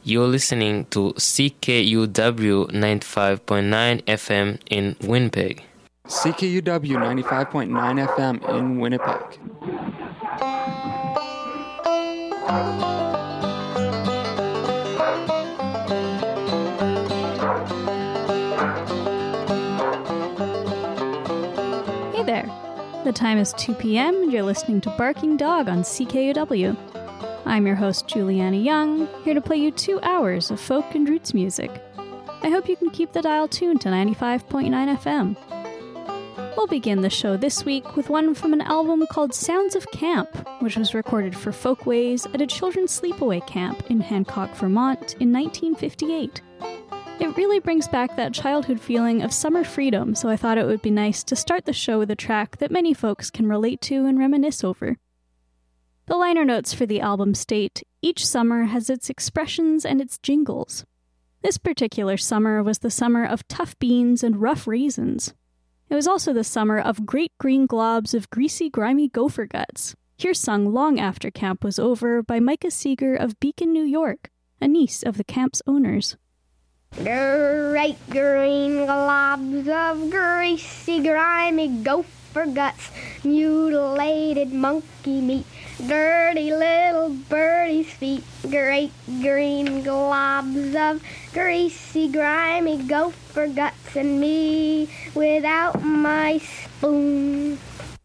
You're listening to CKUW 95.9 FM in Winnipeg. CKUW 95.9 FM in Winnipeg. Hey there. The time is 2 p.m. and you're listening to Barking Dog on CKUW. I'm your host, Juliana Young, here to play you 2 hours of folk and roots music. I hope you can keep the dial tuned to 95.9 FM. We'll begin the show this week with one from an album called Sounds of Camp, which was recorded for Folkways at a children's sleepaway camp in Hancock, Vermont in 1958. It really brings back that childhood feeling of summer freedom, so I thought it would be nice to start the show with a track that many folks can relate to and reminisce over. The liner notes for the album state, "Each summer has its expressions and its jingles." This particular summer was the summer of tough beans and rough raisins. It was also the summer of great green globs of greasy, grimy gopher guts. Here sung long after camp was over by Micah Seeger of Beacon, New York, a niece of the camp's owners. Great green globs of greasy, grimy gopher guts, mutilated monkey meat, dirty little birdie's feet. Great green globs of greasy, grimy gopher guts, and me without my spoon.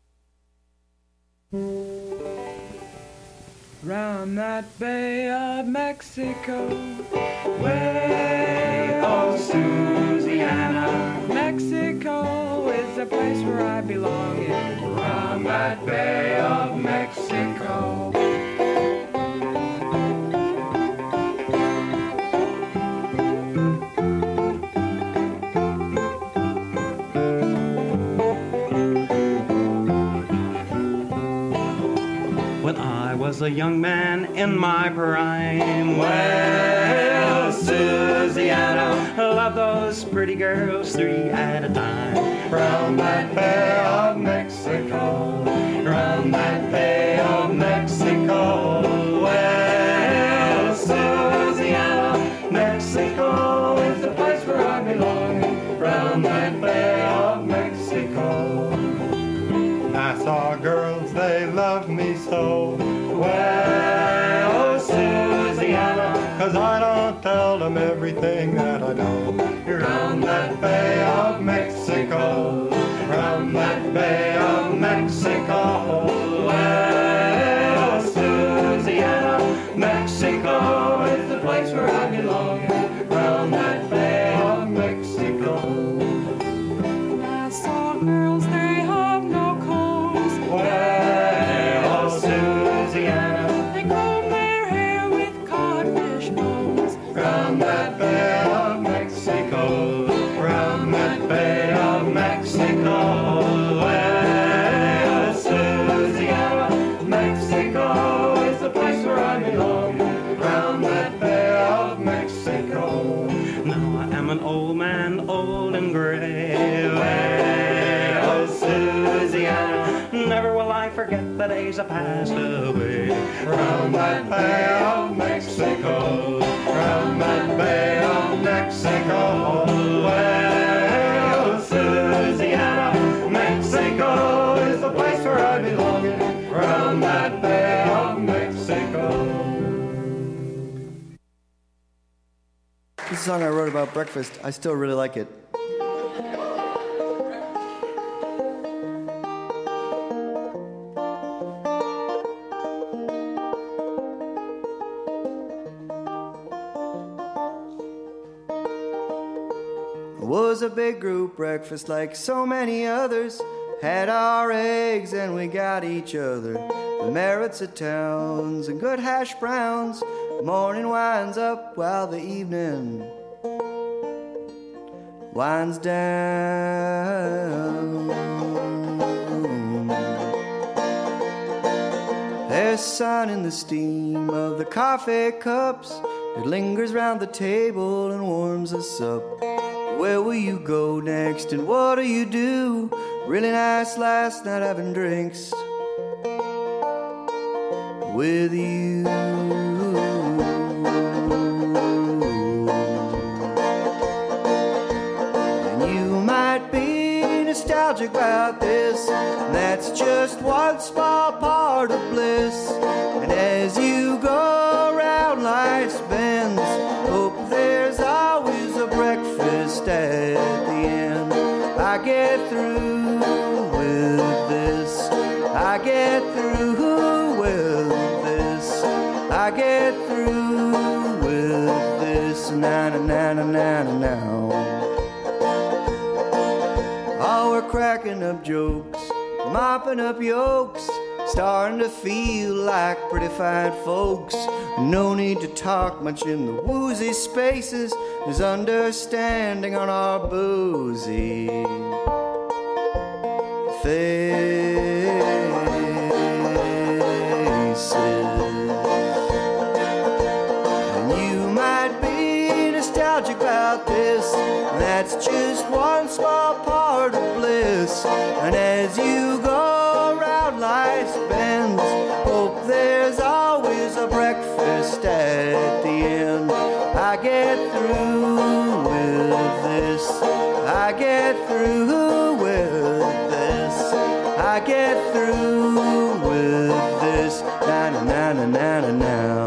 Round that Bay of Mexico, way oh Louisiana. Mexico is the place where I belong in. Round that Bay of Mexico. When I was a young man in my prime, well, Louisiana, I love those pretty girls 3 at a time. Round that Bay of Mexico, round that Bay of Mexico, well, Louisiana, Mexico is the place where I belong. Round that Bay of Mexico. I saw girls, they loved me so. Well, Louisiana, 'cause I don't tell them everything that I know. Round that Bay of Mexico, round that Bay of Mexico. Well, Louisiana, Mexico is the place where I belong. Round that Bay of Mexico. I saw girls, they have no combs. Well, Louisiana, They comb their hair with codfish bones. round that Bay of Mexico, round that Bay of Mexico. Well, Louisiana, Mexico is the place where I belong. Round that Bay of Mexico. Now I am an old man, old and gray. Well, Louisiana, never will I forget the days I passed away. Round that Bay of Mexico, round that Bay of Mexico. Well, Louisiana, Mexico is the place where I belong. Round that Bay of Mexico. This is a song I wrote about breakfast. I still really like it. It was a big group breakfast like so many others. Had our eggs and we got each other. The merits of towns and good hash browns. Morning winds up while the evening winds down. There's sun in the steam of the coffee cups. It lingers round the table and warms us up. Where will you go next and what do you do? Really nice last night having drinks with you. nostalgic about this. That's just one small part of bliss. And as you go around life's bends, hope there's always a breakfast at the end. I get through with this. I get through with this. I get through with this. Na na na na na na now. Oh, we're cracking up jokes, mopping up yokes, starting to feel like pretty fine folks. No need to talk much in the woozy spaces. There's understanding on our boozy faces. And you might be nostalgic about this. That's just one small part of bliss. And as you go around life's bends, hope there's always a breakfast at the end. I get through with this. I get through with this. I get through with this. Na na na na na na na.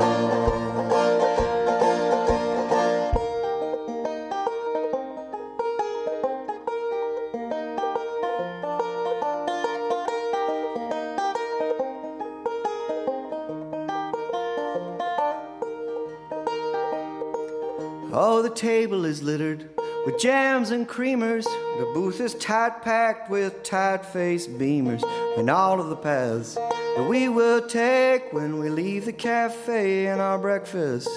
Oh, the table is littered with jams and creamers. The booth is tight-packed with tight-faced beamers. And all of the paths that we will take when we leave the cafe and our breakfast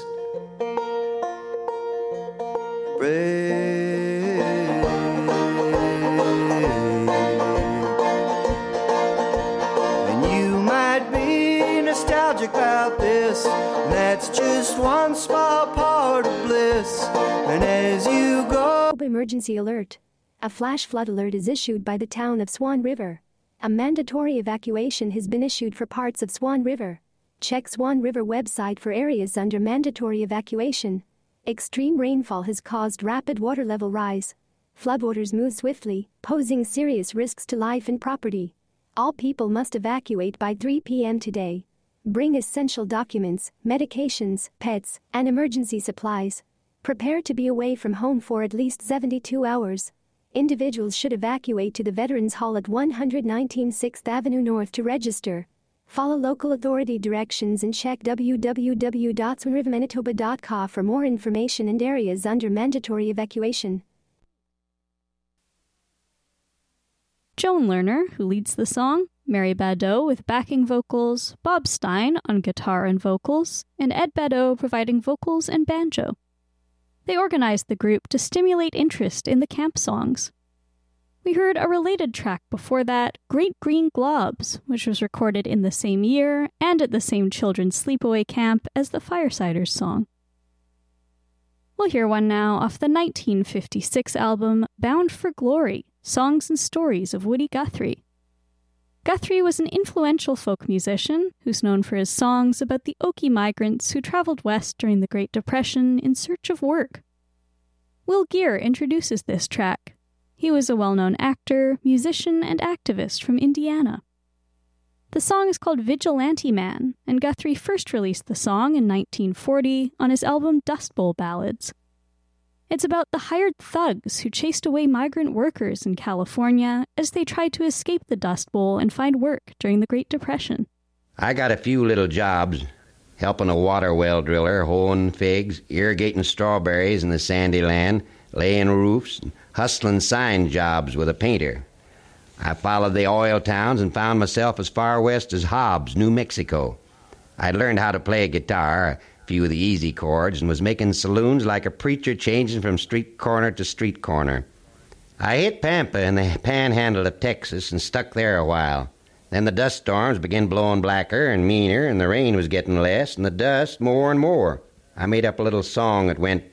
break. And you might be nostalgic about this. That's just one small part of bliss. And as you go... Emergency alert. A flash flood alert is issued by the town of Swan River. A mandatory evacuation has been issued for parts of Swan River. Check Swan River website for areas under mandatory evacuation. Extreme rainfall has caused rapid water level rise. Floodwaters move swiftly, posing serious risks to life and property. All people must evacuate by 3 p.m. today. Bring essential documents, medications, pets, and emergency supplies. Prepare to be away from home for at least 72 hours. Individuals should evacuate to the Veterans Hall at 119 6th Avenue North to register. Follow local authority directions and check www.swanrivermanitoba.ca for more information and areas under mandatory evacuation. Joan Lerner, who leads the song, Mary Badeau with backing vocals, Bob Stein on guitar and vocals, and Ed Badeau providing vocals and banjo. They organized the group to stimulate interest in the camp songs. We heard a related track before that, Great Green Globs, which was recorded in the same year and at the same children's sleepaway camp as the Firesiders song. We'll hear one now off the 1956 album Bound for Glory, Songs and Stories of Woody Guthrie. Guthrie was an influential folk musician who's known for his songs about the Okie migrants who traveled west during the Great Depression in search of work. Will Geer introduces this track. He was a well-known actor, musician, and activist from Indiana. The song is called Vigilante Man, and Guthrie first released the song in 1940 on his album Dust Bowl Ballads. It's about the hired thugs who chased away migrant workers in California as they tried to escape the Dust Bowl and find work during the Great Depression. I got a few little jobs, helping a water well driller, hoeing figs, irrigating strawberries in the sandy land, laying roofs, and hustling sign jobs with a painter. I followed the oil towns and found myself as far west as Hobbs, New Mexico. I learned how to play a guitar, few of the easy chords, and was making saloons like a preacher changing from street corner to street corner. I hit Pampa in the panhandle of Texas and stuck there a while. Then the dust storms began blowing blacker and meaner, and the rain was getting less, and the dust more and more. I made up a little song that went,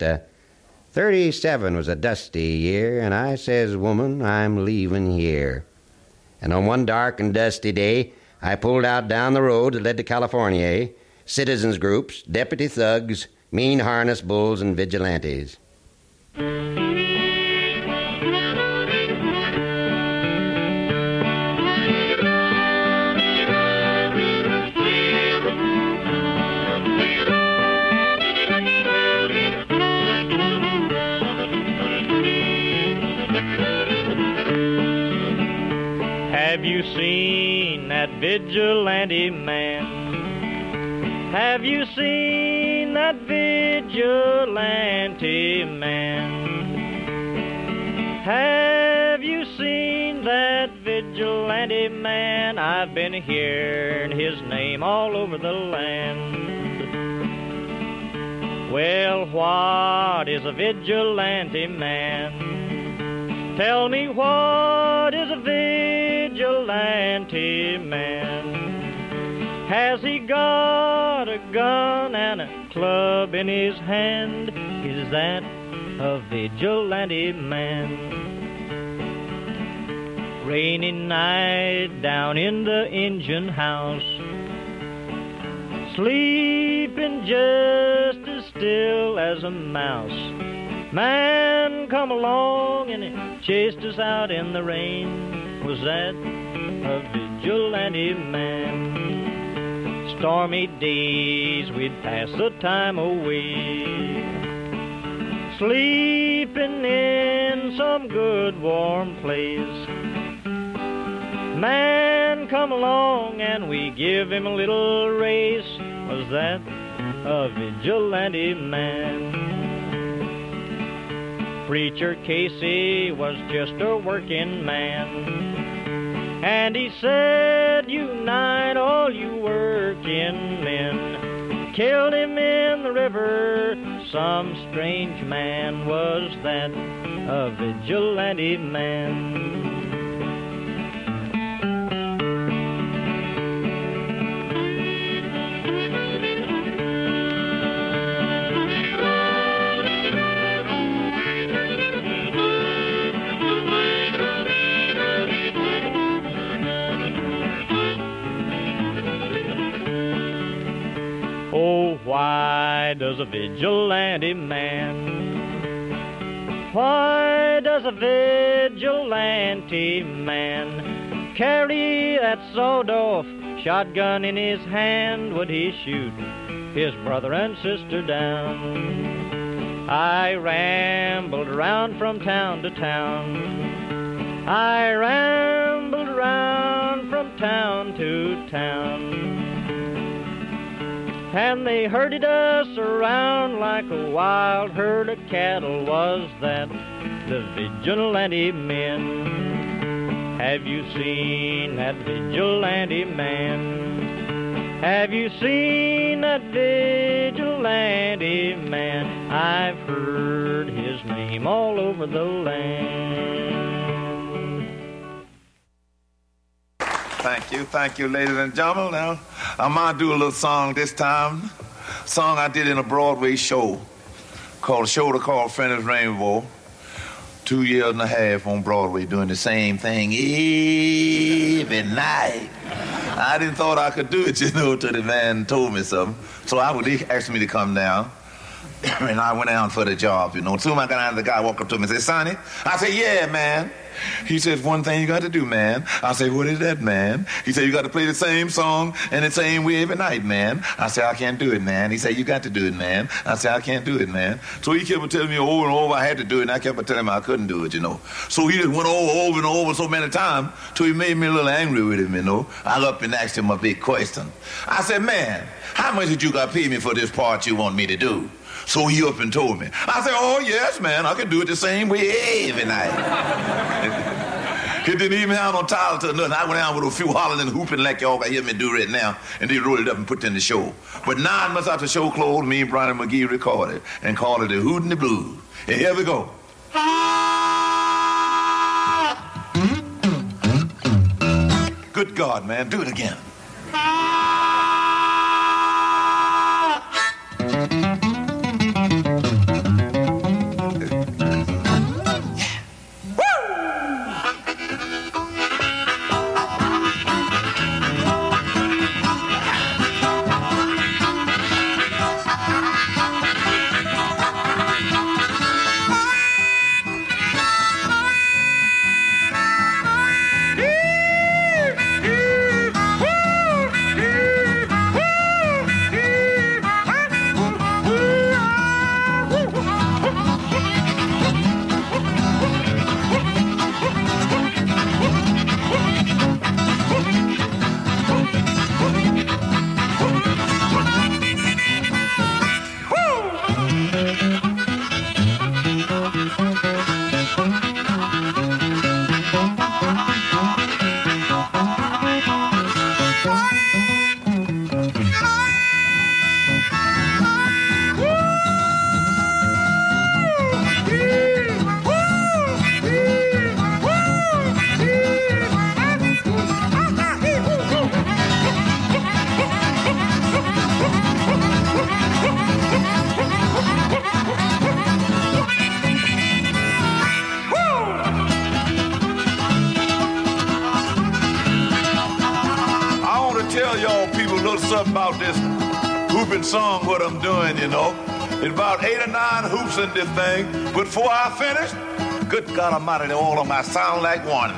37 was a dusty year, and I says, woman, I'm leaving here. And on one dark and dusty day, I pulled out down the road that led to California, citizens groups, deputy thugs, mean harness bulls, and vigilantes. vigilante man? Have you seen that vigilante man? Have you seen that vigilante man? I've been hearing his name all over the land. Well, what is a vigilante man? Tell me, what is a vigilante man? Has he got a gun and a club in his hand? Is that a vigilante man? Rainy night down in the engine house, sleeping just as still as a mouse. Man come along and he chased us out in the rain. Was that a vigilante man? Stormy days we'd pass the time away, sleeping in some good warm place. Man come along and we give him a little race. Was that a vigilante man? Preacher Casey was just a working man, and he said, unite all you working men. Killed him in the river, some strange man. Was that a vigilante man? Oh, why does a vigilante man, why does a vigilante man carry that sawed-off shotgun in his hand? Would he shoot his brother and sister down? I rambled around from town to town, I rambled around from town to town, and they herded us around like a wild herd of cattle. Was that the vigilante men? Have you seen that vigilante man? Have you seen that vigilante man? I've heard his name all over the land. Thank you, ladies and gentlemen. Now, I'm going to do a little song this time. Song I did in a Broadway show called A Shoulder Called Friendly's Rainbow. 2 years and a half on Broadway doing the same thing every night. I didn't thought I could do it, till the man told me something. So he asked me to come down. And I went down for the job, Soon I got out, the guy walked up to me and said, Sonny? I said, yeah, man. He said, one thing you got to do, man. I said, what is that, man? He said, you got to play the same song and the same way every night, man. I said, I can't do it, man. He said, you got to do it, man. I said, I can't do it, man. So he kept telling me over and over I had to do it, and I kept telling him I couldn't do it, So he just went over and over so many times till he made me a little angry with him, I up and asked him a big question. I said, man, how much did you got to pay me for this part you want me to do? So he up and told me. I said, oh, yes, man, I can do it the same way every night. He didn't even have no title to nothing. I went down with a few hollering and hooping like y'all can hear me do right now, and they rolled it up and put it in the show. But 9 months after the show closed, me and Brian McGee recorded and called it the Hootin' the Blues. And here we go. Good God, man, do it again. something about this hooping song, what I'm doing, you know. It's about 8 or 9 hoops in this thing. But before I finish, good God Almighty, all of them, I sound like one.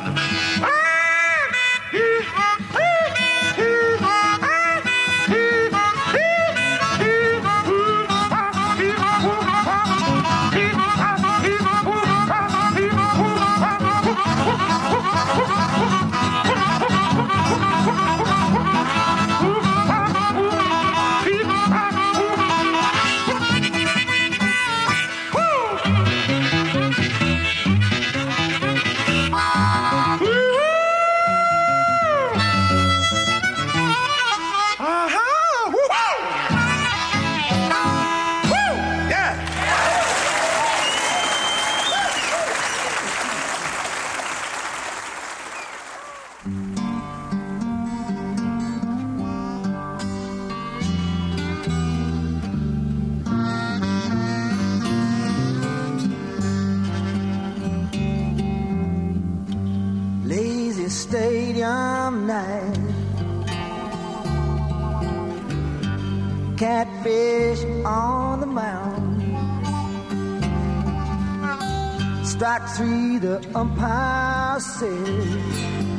Stadium night, catfish on the mound, strike 3 the umpire says,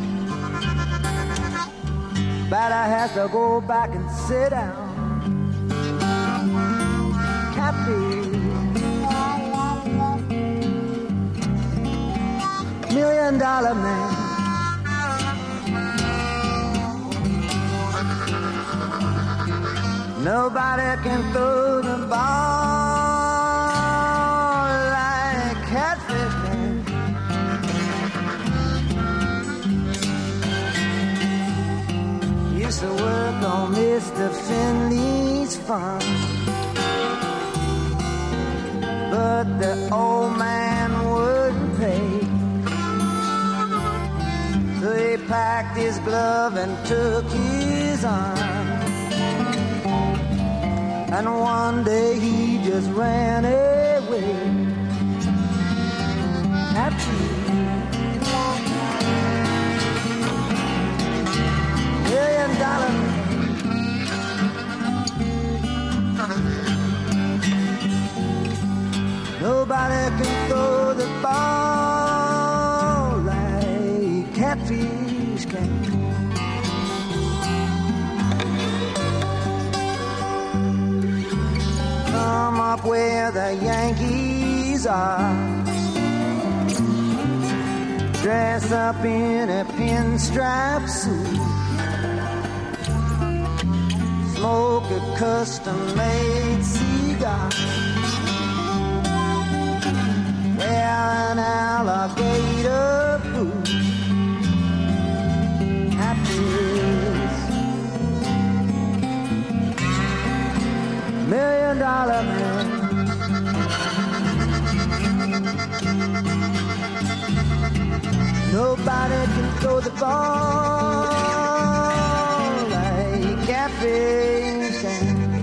batter has to go back and sit down. Catfish, $1 million man, nobody can throw the ball like Catfish can. Used to work on Mr. Finley's farm, but the old man wouldn't pay. So he packed his glove and took his arm. And one day he just ran away. Happy $1 million. Nobody can throw the ball like Catfish can. Come up where the Yankees are, dress up in a pinstripe suit, smoke a custom-made cigar, wear an alligator boot. $1 million man. Nobody can throw the ball like Catfish can.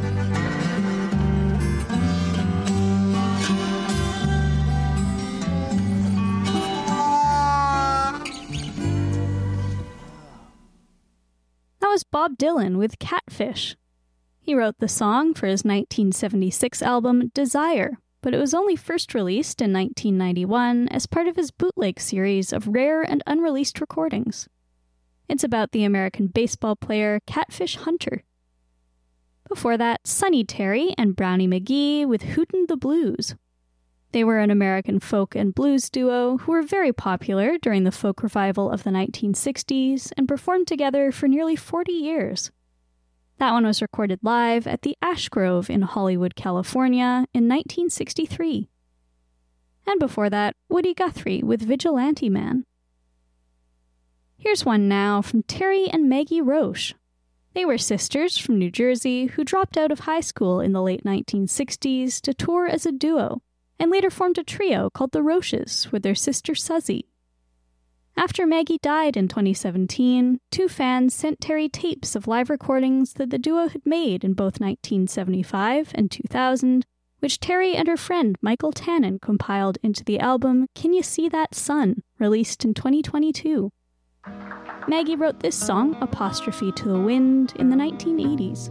That was Bob Dylan with Catfish. He wrote the song for his 1976 album Desire, but it was only first released in 1991 as part of his bootleg series of rare and unreleased recordings. It's about the American baseball player Catfish Hunter. Before that, Sonny Terry and Brownie McGhee with Hootin' the Blues. They were an American folk and blues duo who were very popular during the folk revival of the 1960s and performed together for nearly 40 years. That one was recorded live at the Ash Grove in Hollywood, California in 1963. And before that, Woody Guthrie with Vigilante Man. Here's one now from Terry and Maggie Roche. They were sisters from New Jersey who dropped out of high school in the late 1960s to tour as a duo, and later formed a trio called the Roches with their sister Suzy. After Maggie died in 2017, two fans sent Terry tapes of live recordings that the duo had made in both 1975 and 2000, which Terry and her friend Michael Tannen compiled into the album Can You See That Sun, released in 2022. Maggie wrote this song, Apostrophe to the Wind, in the 1980s.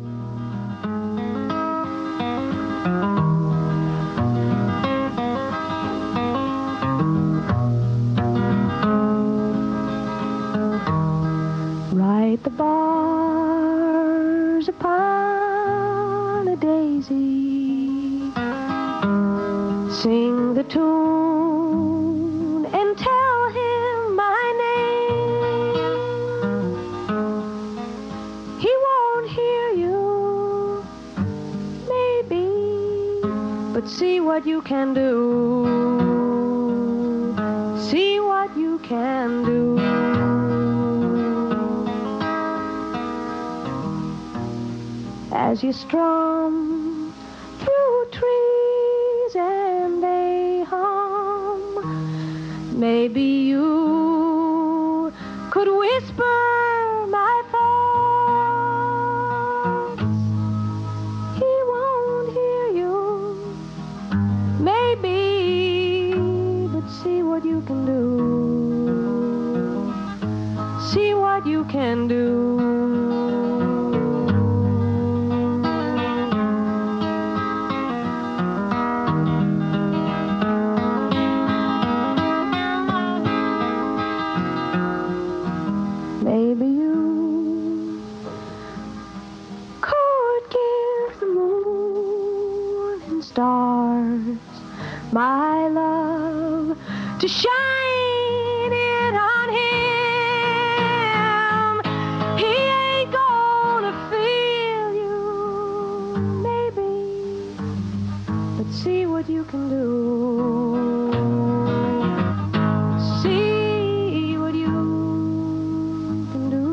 Write the bars upon a daisy, sing the tune and tell him my name. He won't hear you, maybe, but see what you can do. See what you can do. As you strum through trees and they hum, maybe you could whisper my thoughts. He won't hear you, maybe, but see what you can do. See what you can do. Maybe you could give the moon and stars my love to shine it on him. He ain't gonna feel you, maybe, but see what you can do. See what you can do.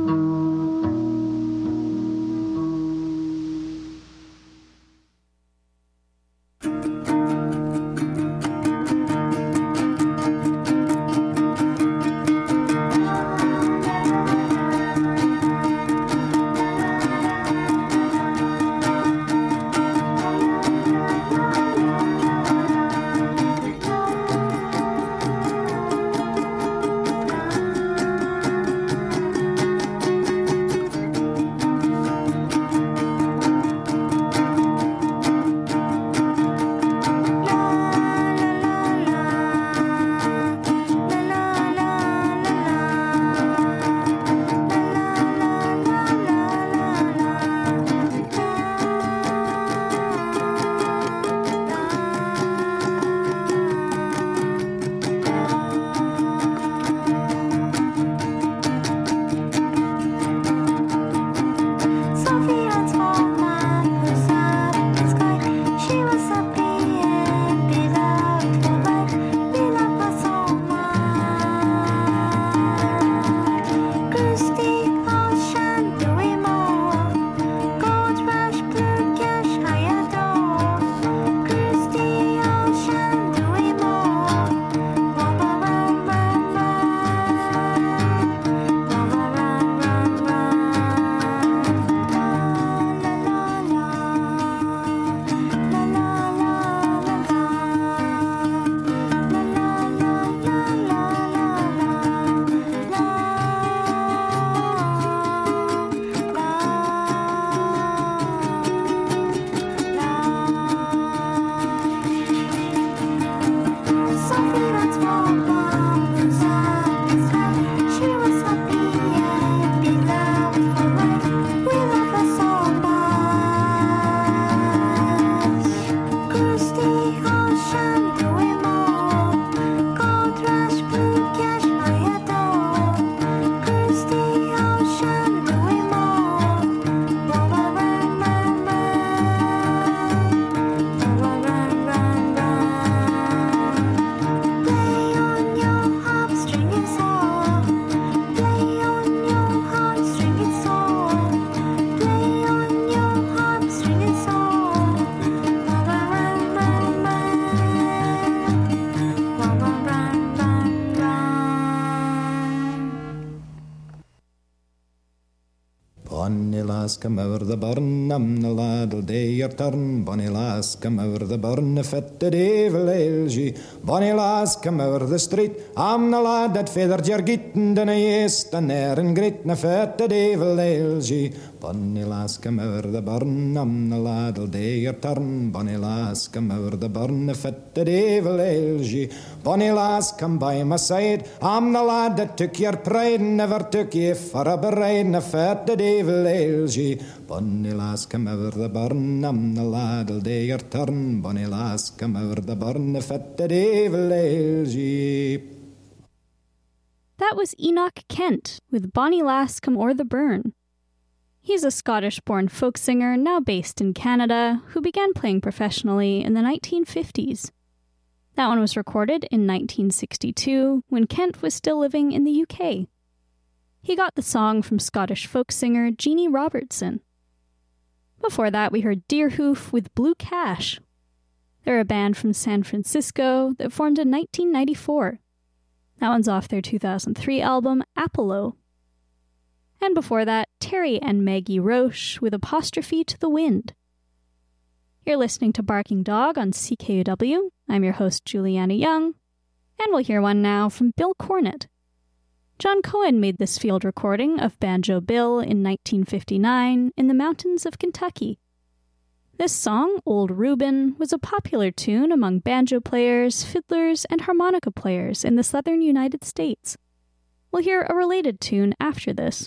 come over the burn, the lad'll day your turn. Bonny lass, come over the burn, if it the devil ails ye. Bonny lass, come over the street, I'm the lad that feathered your geetin', then I yeast and air and grit, if it the devil ails ye. Bonny lass, come over the burn, I'm the lad'll day your turn. Bonny lass, come over the burn, if it the devil ails ye. Bonny lass, come by my side, I'm the lad that took your pride and never took ye for a bride, and if it the devil ails ye. Bonny lass, come over the burn, I'm the lad'll day your turn. Bonny lass, come over the burn, if it the devil ails ye. That was Enoch Kent with Bonny Lass Come O'er the Burn. He's a Scottish-born folk singer now based in Canada who began playing professionally in the 1950s. That one was recorded in 1962 when Kent was still living in the UK. He got the song from Scottish folk singer Jeannie Robertson. Before that, we heard Deerhoof with Blue Cash. They're a band from San Francisco that formed in 1994. That one's off their 2003 album, Apollo. And before that, Terry and Maggie Roche with Apostrophe to the Wind. You're listening to Barking Dog on CKUW. I'm your host, Juliana Young, and we'll hear one now from Bill Cornett. John Cohen made this field recording of Banjo Bill in 1959 in the mountains of Kentucky. This song, Old Reuben, was a popular tune among banjo players, fiddlers, and harmonica players in the southern United States. We'll hear a related tune after this.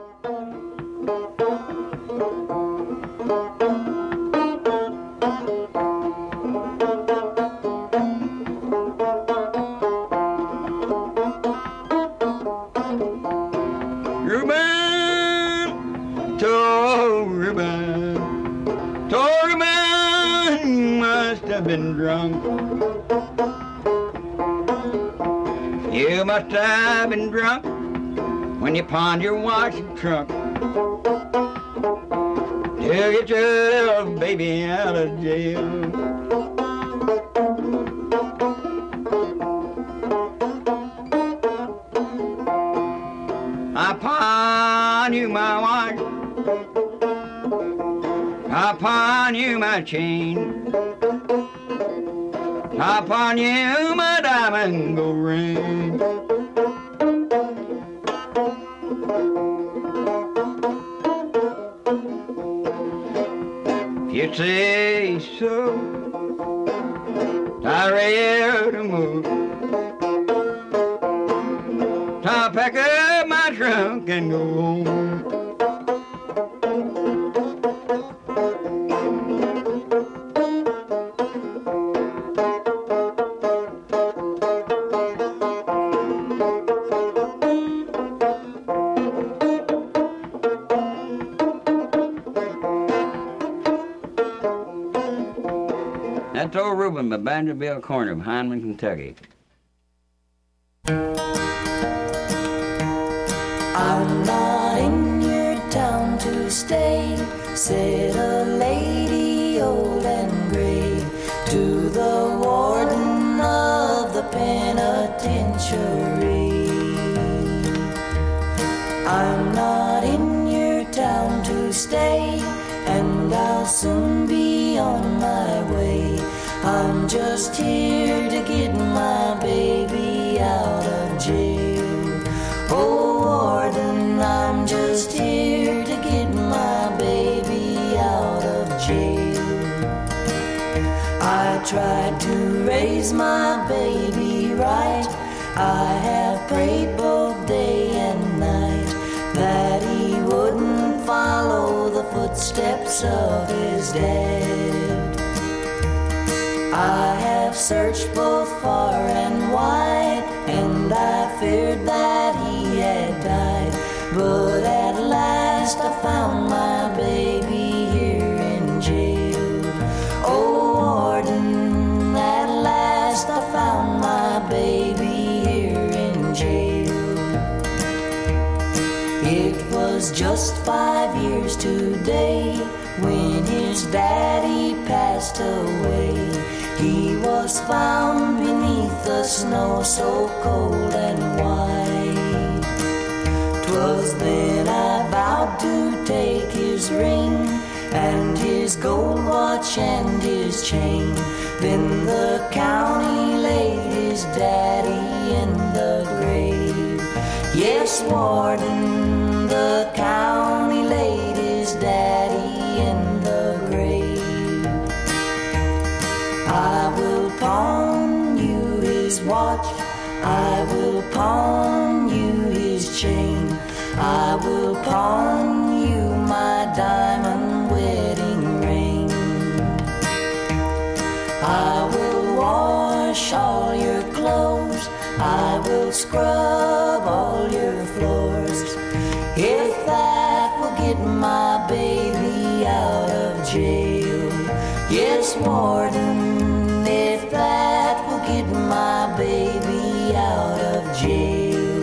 Been drunk. You must have been drunk when you pawned your washing trunk to get your baby out of jail. I pawn you my watch, I pawn you my chain, upon you my diamond gold ring. If you say so, I'm ready to move. I'll pack up my trunk and go home. That's Old Reuben by Banjo Bill Corner of Hindman, Kentucky. I'm not in your town to stay, said a lady old and gray to the warden of the penitentiary. I'm not in your town to stay, and I'll soon be on my way. I'm just here to get my baby out of jail. Oh, warden, I'm just here to get my baby out of jail. I tried to raise my baby right. I have prayed both day and night that he wouldn't follow the footsteps of his dad. I have searched both far and wide, and I feared that he had died. But at last I found my baby here in jail. Oh, warden, at last I found my baby here in jail. It was just 5 years today when his daddy passed away. He was found beneath the snow so cold and white. 'Twas then I vowed to take his his ring and his gold watch and his chain. Then the county laid his daddy in the grave. Yes, Warden, the county laid his daddy in the grave. I will pawn you his watch, I will pawn you his chain, I will pawn you my diamond wedding ring. I will wash all your clothes, I will scrub all your floors, if that will get my baby out of jail. Yes, Warden, if that will get my baby out of jail.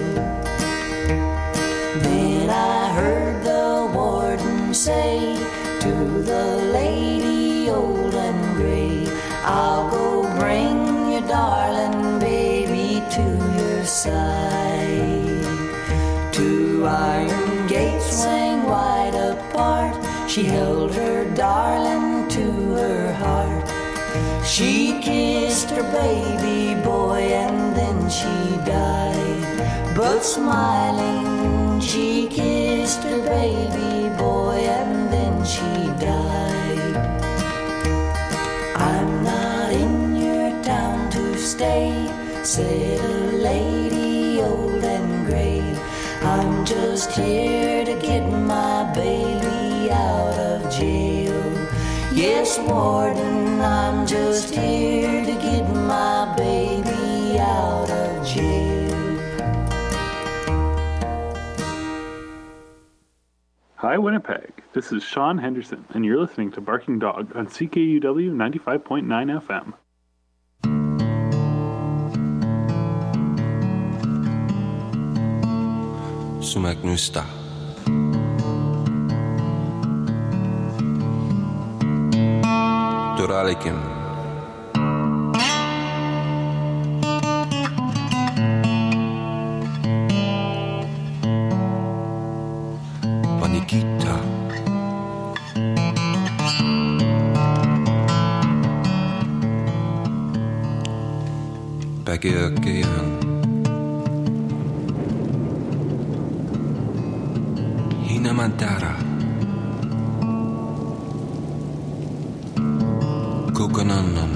Then I heard the warden say to the lady old and gray, I'll go bring your darling baby to your side. Two iron gates swing wide apart, she held her darling to her heart. She kissed her baby boy and then she died. But smiling, she kissed her baby boy and then she died. I'm not in your town to stay, said a lady old and gray. I'm just here to get my baby out of jail. Yes, Warden, I'm just here to get my baby out of jail. Hi, Winnipeg. This is Sean Henderson, and you're listening to Barking Dog on CKUW 95.9 FM. Sumagnusta. Doralikim. Panikita. Bagirkehan. Hinamantara. Kokonanam.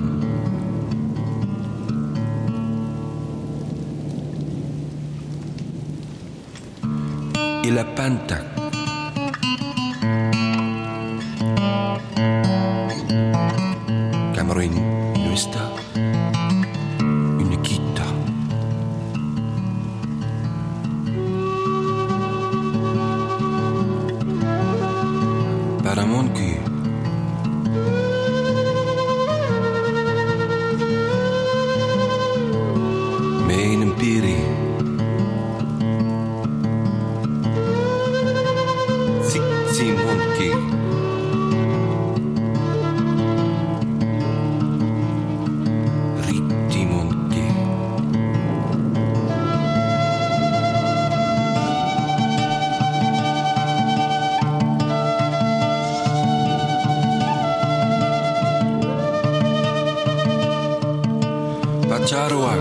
Ilapantak. Cameroun Nuesta. Unikita. Paramonku. Mijn piri. Simonki. Ritimonki. Pacharua.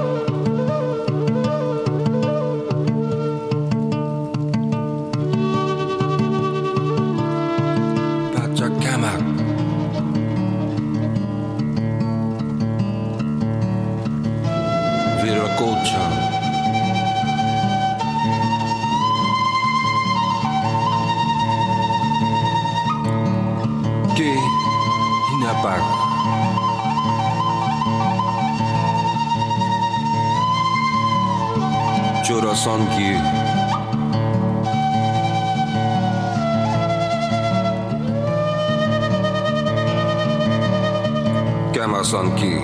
Viracocha. Que Hinapak. Chorasonki. Kamasanki.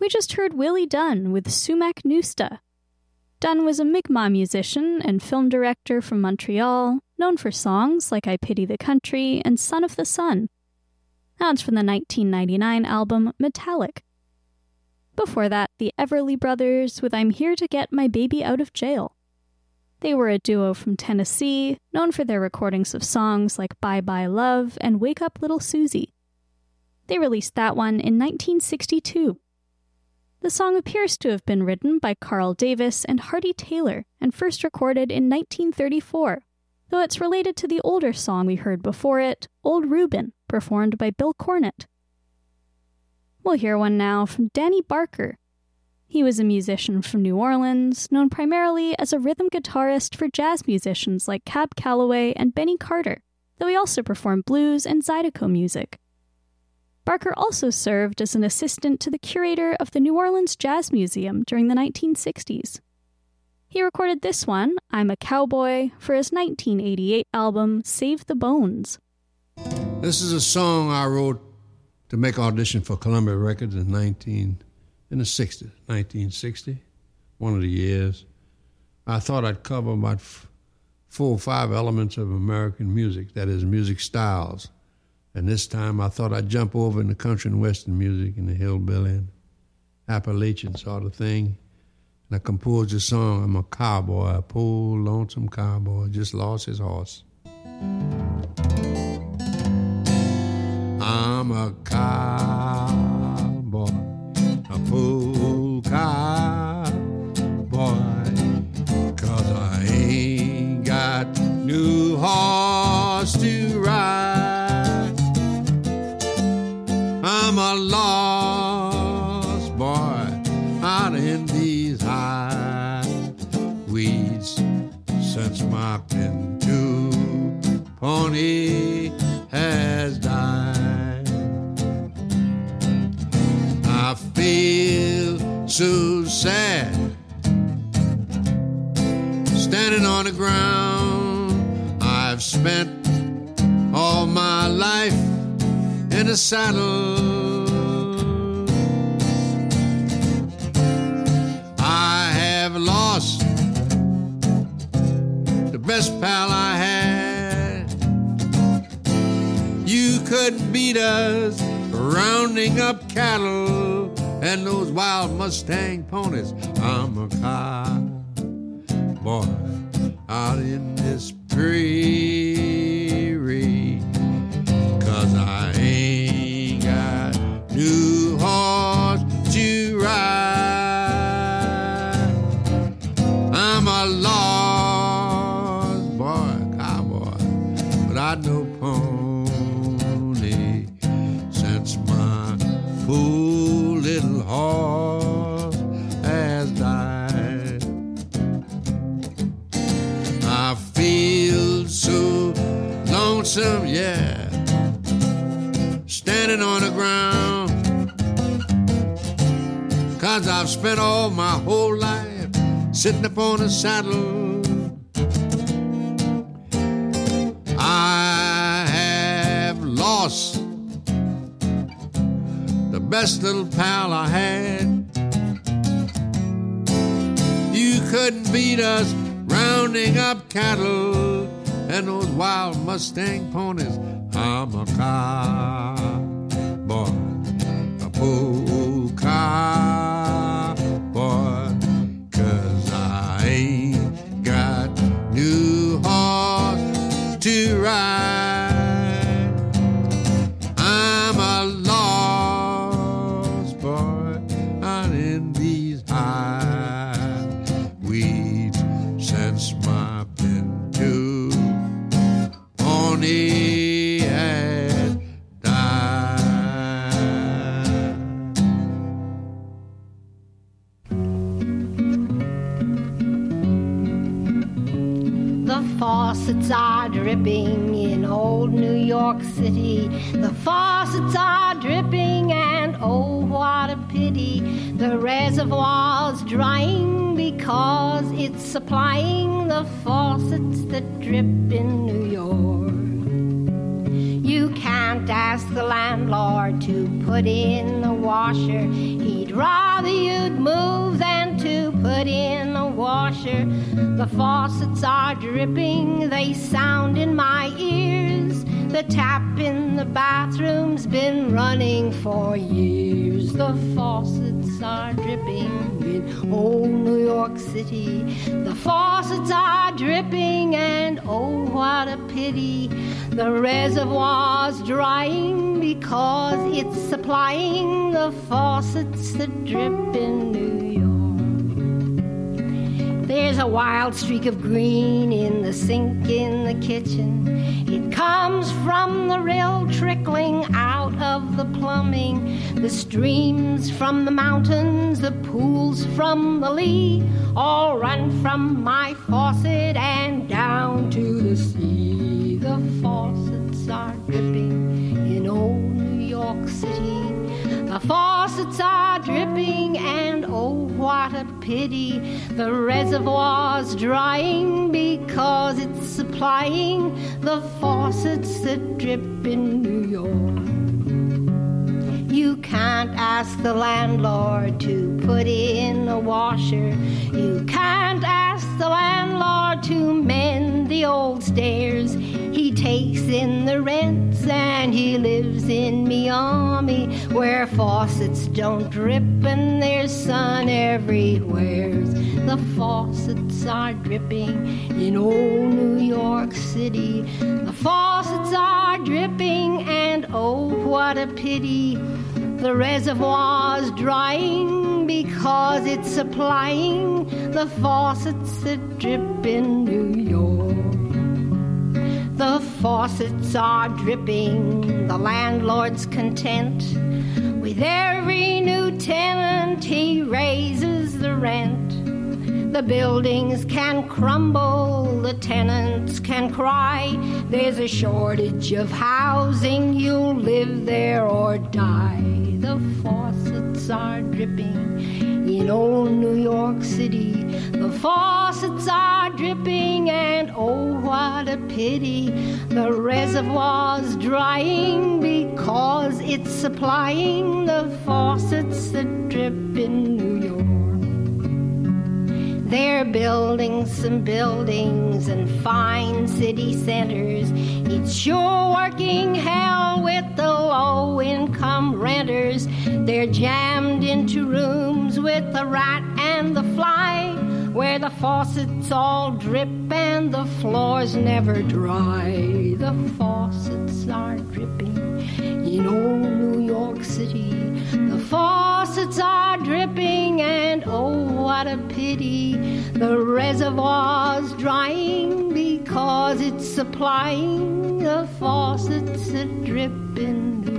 we just heard Willie Dunn with Sumac Noosta. Dunn was a Mi'kmaq musician and film director from Montreal, known for songs like I Pity the Country and Son of the Sun. That's from the 1999 album Metallic. Before that, the Everly Brothers with I'm Here to Get My Baby Out of Jail. They were a duo from Tennessee, known for their recordings of songs like Bye Bye Love and Wake Up Little Susie. They released that one in 1962. The song appears to have been written by Carl Davis and Hardy Taylor and first recorded in 1934, though it's related to the older song we heard before it, Old Reuben, performed by Bill Cornett. We'll hear one now from Danny Barker. He was a musician from New Orleans, known primarily as a rhythm guitarist for jazz musicians like Cab Calloway and Benny Carter, though he also performed blues and Zydeco music. Barker also served as an assistant to the curator of the New Orleans Jazz Museum during the 1960s. He recorded this one, I'm a Cowboy, for his 1988 album Save the Bones. This is a song I wrote to make audition for Columbia Records in the 60s, 1960, one of the years. I thought I'd cover about 4 or 5 elements of American music, that is, music styles. And this time I thought I'd jump over in the country and western music and the hillbilly and Appalachian sort of thing. And I composed a song, I'm a cowboy, a poor lonesome cowboy, just lost his horse. I'm a cowboy, a poor cowboy, 'cause I ain't got no horse to ride. I'm a lost boy out in these high weeds since my pinto pony has died. I feel so sad standing on the ground. I've spent all my life in a saddle. I have lost the best pal I had. You couldn't beat us rounding up cattle and those wild Mustang ponies. I'm a cowboy out in this prairie, 'cause I ain't got no horse to ride. I'm a lost boy, cowboy, but I know pony since my poor little horse has died. I feel so lonesome, yeah, standing on the ground, 'cause I've spent all my whole life sitting upon a saddle. I have lost the best little pal I had. You couldn't beat us rounding up cattle and those wild Mustang ponies. I'm a cowboy, a poor cowboy, 'cause I ain't got no horse to ride. I'm a lost boy out in these high weeds since my pinto pony had died. The faucets are dripping in old New York City. The faucets are dripping and oh, what a pity. The reservoir's drying because it's supplying the faucets that drip in New York. You can't ask the landlord to put in the washer. He'd rather washer. The faucets are dripping, they sound in my ears. The tap in the bathroom's been running for years. The faucets are dripping in old New York City. The faucets are dripping, and oh, what a pity. The reservoir's drying because it's supplying the faucets that drip in New York. There's a wild streak of green in the sink in the kitchen. It comes from the rill trickling out of the plumbing. The streams from the mountains, the pools from the Lee, all run from my faucet and down to the sea. The faucets are dripping in old New York City. The faucets are dripping, and oh, what a pity. The reservoir's drying because it's supplying the faucets that drip in New York. You can't ask the landlord to put in a washer. You can't ask the landlord to mend the old stairs. He takes in the rents and he lives in Miami, where faucets don't drip and there's sun everywhere. The faucets are dripping in old New York City. The faucets are dripping, and oh, what a pity. The reservoir's drying because it's supplying the faucets that drip in New York. The faucets are dripping, the landlord's content. With every new tenant, he raises the rent. The buildings can crumble, the tenants can cry. There's a shortage of housing, you'll live there or die. The faucets are dripping in old New York City. The faucets are dripping, and oh, what a pity. The reservoir's drying because it's supplying the faucets that drip in New York. They're building some buildings and fine city centers. It's sure working hell with the low-income renters. They're jammed into rooms with the rat and the fly, where the faucets all drip and the floors never dry. The faucets are dripping in old New York City. The faucets are dripping, and oh, what a pity. The reservoir's drying because it's supplying the faucets that drip in New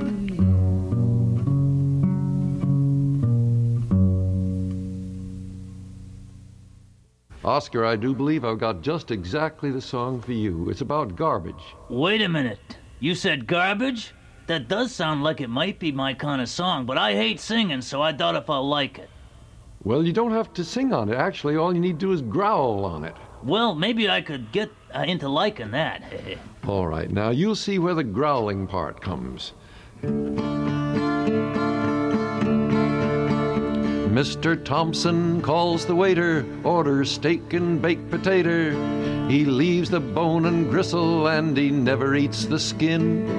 York. Oscar, I do believe I've got just exactly the song for you. It's about garbage. Wait a minute. You said garbage? That does sound like it might be my kind of song, but I hate singing, so I doubt if I'll like it. Well, you don't have to sing on it. Actually, all you need to do is growl on it. Well, maybe I could get into liking that. All right, now you'll see where the growling part comes. Mr. Thompson calls the waiter, orders steak and baked potato. He leaves the bone and gristle, and he never eats the skin.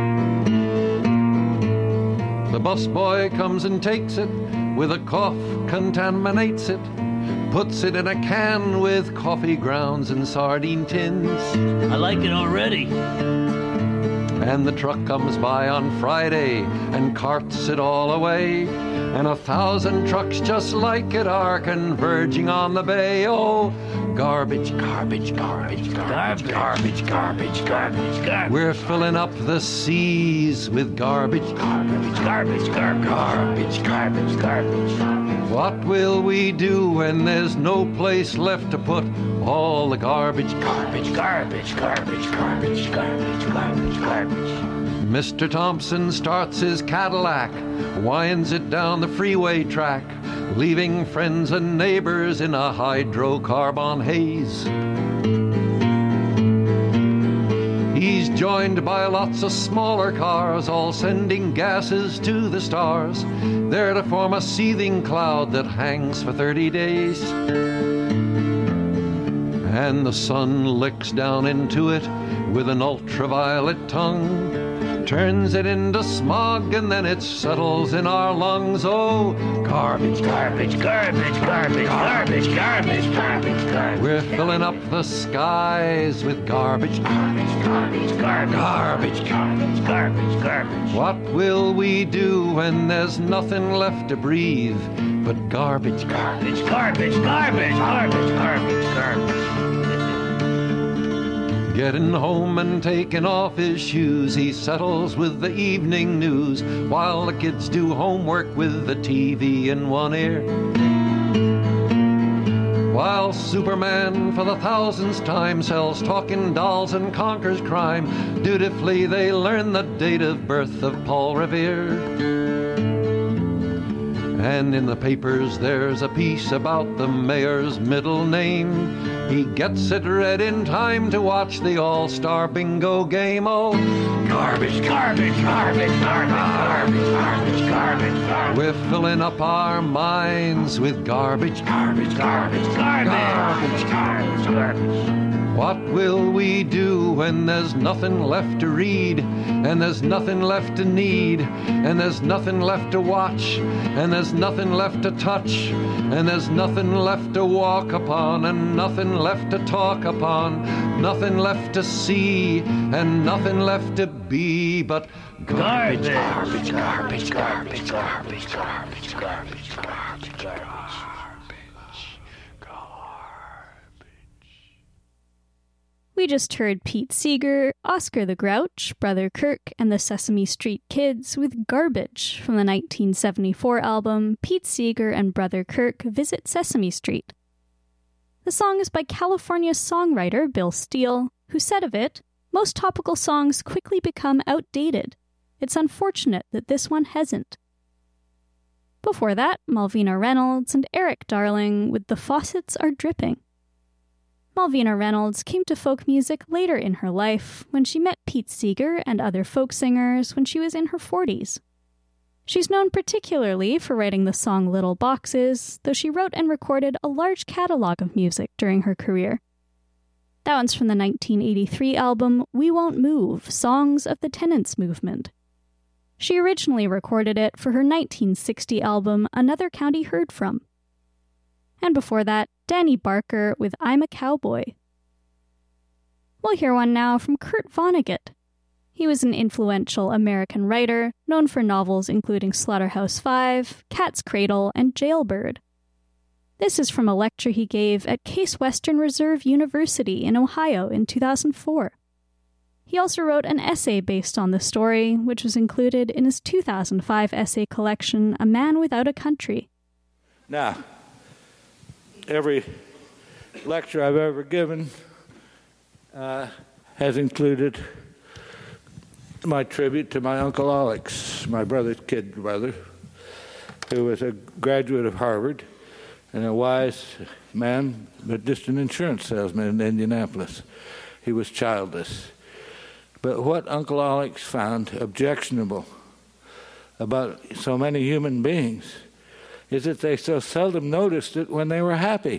The busboy comes and takes it, with a cough contaminates it, puts it in a can with coffee grounds and sardine tins. I like it already. And the truck comes by on Friday and carts it all away, and 1,000 trucks just like it are converging on the bay. Oh, garbage, garbage, garbage, garbage, garbage, garbage, garbage, garbage. We're filling up the seas with garbage, garbage, garbage, garbage, garbage, garbage, garbage. What will we do when there's no place left to put all the garbage, garbage, garbage, garbage, garbage, garbage, garbage, garbage? Mr. Thompson starts his Cadillac, winds it down the freeway track, leaving friends and neighbors in a hydrocarbon haze. He's joined by lots of smaller cars, all sending gases to the stars, there to form a seething cloud that hangs for 30 days. and the sun licks down into it with an ultraviolet tongue, turns it into smog, and then it settles in our lungs. Oh, garbage, garbage, garbage, garbage, garbage, garbage, garbage, garbage. We're filling up the skies with garbage, garbage, garbage, garbage, garbage, garbage, garbage, garbage. What will we do when there's nothing left to breathe but garbage, garbage, garbage, garbage, garbage, garbage, garbage? Getting home and taking off his shoes, he settles with the evening news while the kids do homework with the TV in one ear. While Superman for the 1000th time sells talking dolls and conquers crime, dutifully they learn the date of birth of Paul Revere. And in the papers there's a piece about the mayor's middle name. He gets it read in time to watch the All-Star Bingo game. Oh, garbage, garbage, garbage, garbage, garbage, garbage, garbage, garbage. We're filling up our minds with garbage, garbage, garbage, garbage, garbage, garbage, garbage. What will we do when there's nothing left to read, and there's nothing left to need, and there's nothing left to watch, and there's nothing left to touch, and there's nothing left to walk upon, and nothing left to talk upon, nothing left to see, and nothing left to be but garbage, garbage, garbage, garbage, garbage, garbage, garbage, garbage, garbage. We just heard Pete Seeger, Oscar the Grouch, Brother Kirk, and the Sesame Street Kids with Garbage from the 1974 album Pete Seeger and Brother Kirk Visit Sesame Street. The song is by California songwriter Bill Steele, who said of it, "Most topical songs quickly become outdated. It's unfortunate that this one hasn't." Before that, Malvina Reynolds and Eric Darling with The Faucets Are Dripping. Malvina Reynolds came to folk music later in her life when she met Pete Seeger and other folk singers when she was in her 40s. She's known particularly for writing the song Little Boxes, though she wrote and recorded a large catalog of music during her career. That one's from the 1983 album We Won't Move, Songs of the Tenants Movement. She originally recorded it for her 1960 album Another County Heard From. And before that, Danny Barker with I'm a Cowboy. We'll hear one now from Kurt Vonnegut. He was an influential American writer, known for novels including Slaughterhouse-Five, Cat's Cradle, and Jailbird. This is from a lecture he gave at Case Western Reserve University in Ohio in 2004. He also wrote an essay based on the story, which was included in his 2005 essay collection, A Man Without a Country. Now, every lecture I've ever given has included my tribute to my Uncle Alex, my brother's kid brother, who was a graduate of Harvard and a wise man, but just an insurance salesman in Indianapolis. He was childless. But what Uncle Alex found objectionable about so many human beings is that they so seldom noticed it when they were happy.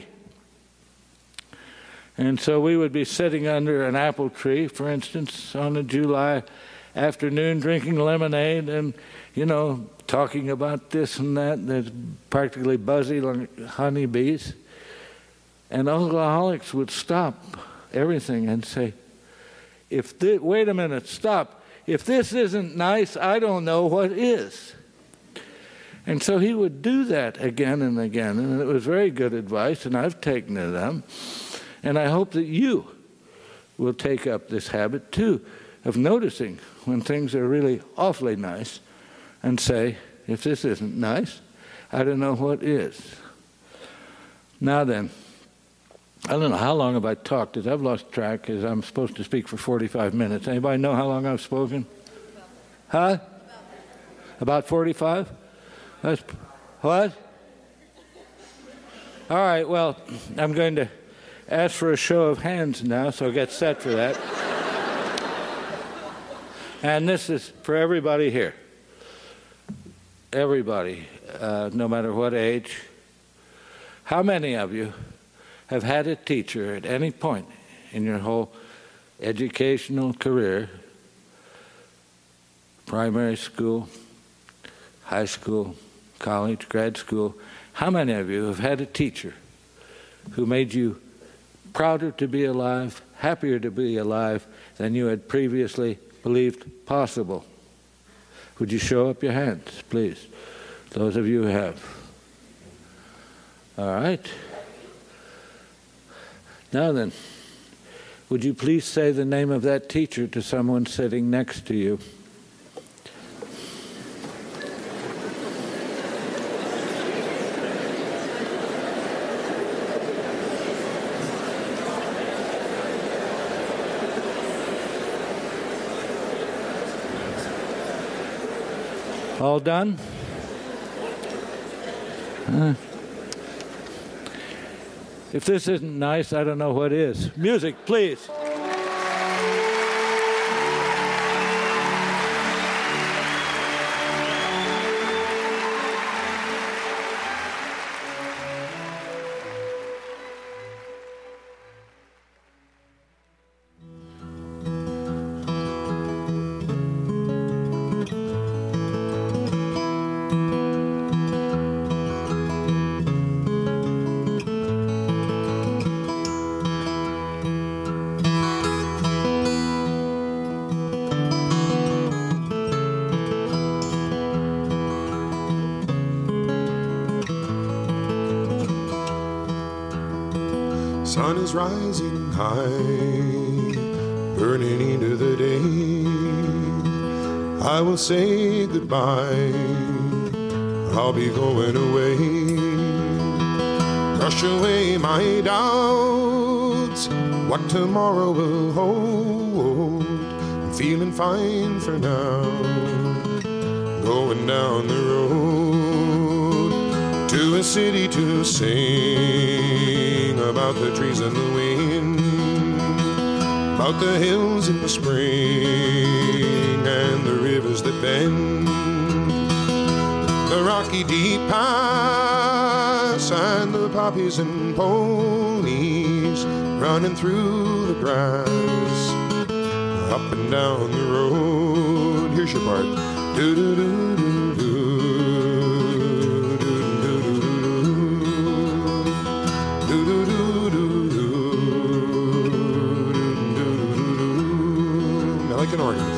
And so we would be sitting under an apple tree, for instance, on a July afternoon, drinking lemonade and, talking about this and that. There's practically buzzy like honeybees. And Uncle Alex would stop everything and say, wait a minute, stop. If this isn't nice, I don't know what is. And so he would do that again and again, and it was very good advice, and I've taken it up. And I hope that you will take up this habit, too, of noticing when things are really awfully nice and say, if this isn't nice, I don't know what is. Now then, I don't know how long have I talked, because I've lost track, because I'm supposed to speak for 45 minutes. Anybody know how long I've spoken? Huh? About 45? That's, what? All right, well, I'm going to ask for a show of hands now, so get set for that. And this is for everybody here. Everybody, no matter what age. How many of you have had a teacher at any point in your whole educational career, primary school, high school, college, grad school, how many of you have had a teacher who made you prouder to be alive, happier to be alive than you had previously believed possible? Would you show up your hands, please? Those of you who have. All right. Now then, would you please say the name of that teacher to someone sitting next to you? All done? If this isn't nice, I don't know what is. Music, please. Sun is rising high, burning into the day. I will say goodbye, I'll be going away. Brush away my doubts, what tomorrow will hold. I'm feeling fine for now, going down the road to a city to sing about the trees and the wind, about the hills in the spring and the rivers that bend, the rocky deep pass and the poppies and ponies running through the grass, up and down the road. Here's your part. Do-do-do-do-do. Like an organ.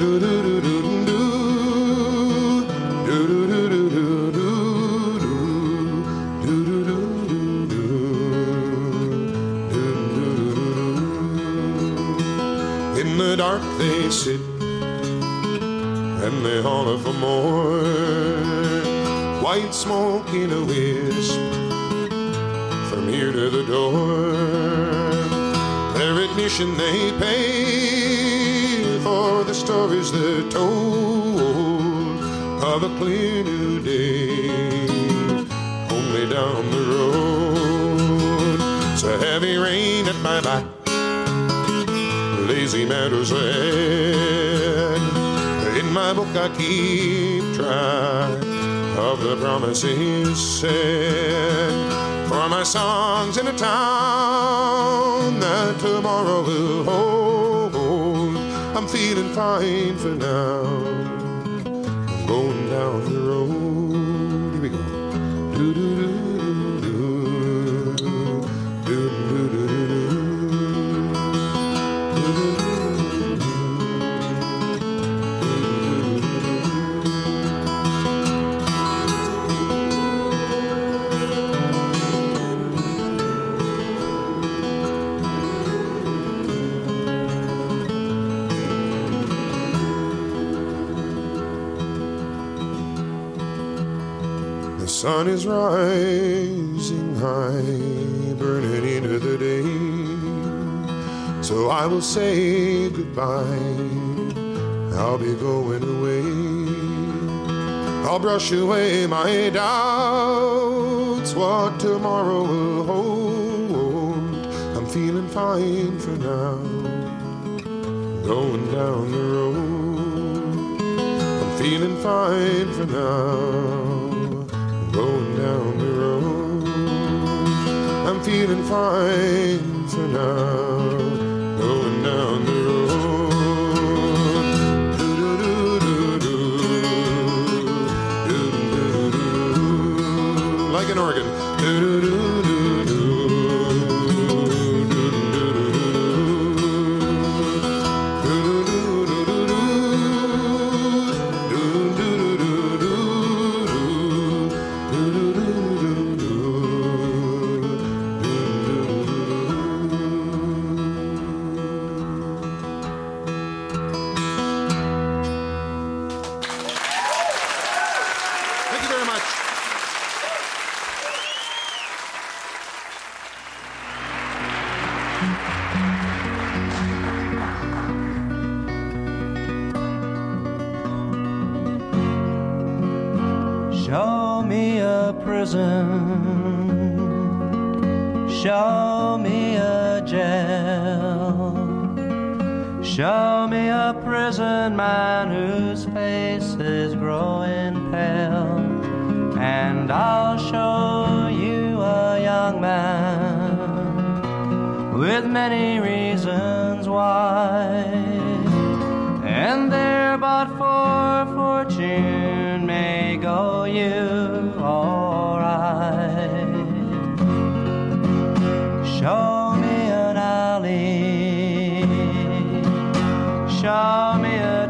In the dark they sit and they holler for more. White smoke in a wisp from here to the door. Their admission they pay for the stories they're told of a clear new day, only down the road. It's a heavy rain at my back, lazy meadows red. In my book I keep track of the promises said for my songs in a town that tomorrow will hold. I'm feeling fine for now, I'm going down the road. Here we go. The sun is rising high, burning into the day. So I will say goodbye, I'll be going away. I'll brush away my doubts, what tomorrow will hold. I'm feeling fine for now, going down the road. I'm feeling fine for now, going down the road. I'm feeling fine for now. Going down the road. Do-do-do-do-do. Like an organ. Show me a prison, show me a jail, show me a prison man whose face is growing pale, and I'll show you a young man with many reasons why, and there but for fortune may go you or I. Show me an alley, show me a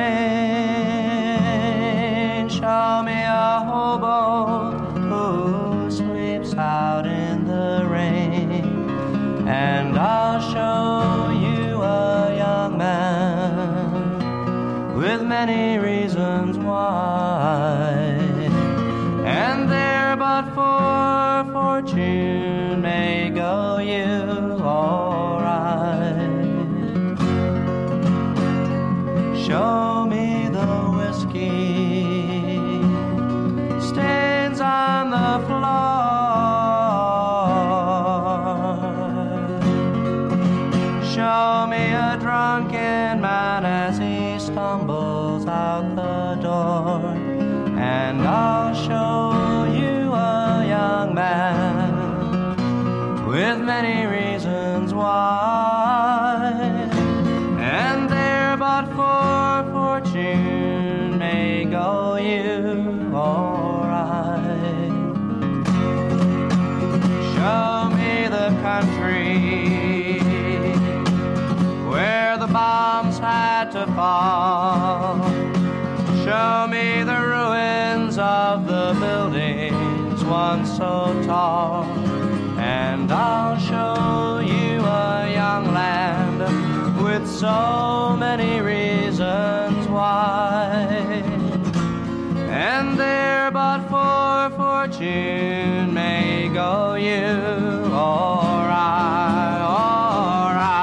train, show me a hobo who sleeps out in the rain, and I'll show you a young man with many reasons why, and there but for fortune may go you or I. Show me the whiskey stains on the floor, show me a drunken man as he stumbles out the door, and I'll show you a young man with many reasons why, and there but for fortune may go you or I. Show me the country where the bombs had to fall, show me the ruins of the buildings once so tall, and I'll show you a young land with so many reasons why, and there but for fortune may go you or I, or I.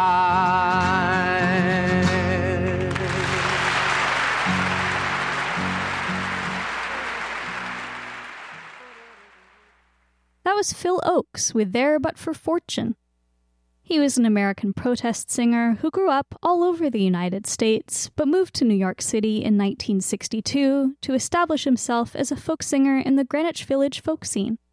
That was Phil Ochs with There But For Fortune. He was an American protest singer who grew up all over the United States, but moved to New York City in 1962 to establish himself as a folk singer in the Greenwich Village folk scene.